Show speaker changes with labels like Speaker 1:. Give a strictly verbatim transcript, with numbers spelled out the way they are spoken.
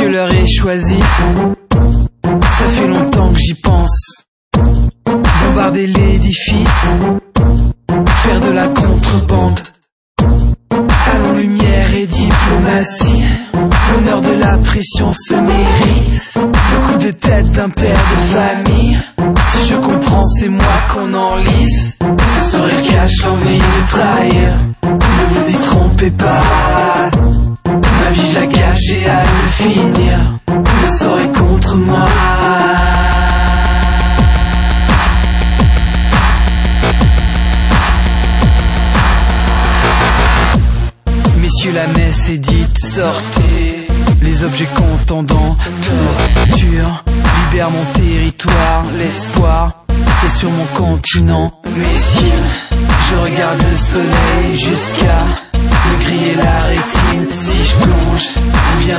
Speaker 1: l'heure est choisie. Ça fait longtemps que j'y pense. Bombarder l'édifice, faire de la contrebande. Allons lumière et diplomatie. L'honneur de la pression se mérite. Le coup de tête d'un père de famille. Si je comprends, c'est moi qu'on enlise. Ce sourire cache l'envie de trahir. Ne vous y trompez pas. Ma vie je la gâche, j'ai hâte de finir. Le sort est contre moi. Messieurs, la messe est dite, sortez. Les objets contendants, torture. Libère mon territoire, l'espoir est sur mon continent. Messieurs, je regarde le soleil jusqu'à me griller la rétine. Si je plonge, où vient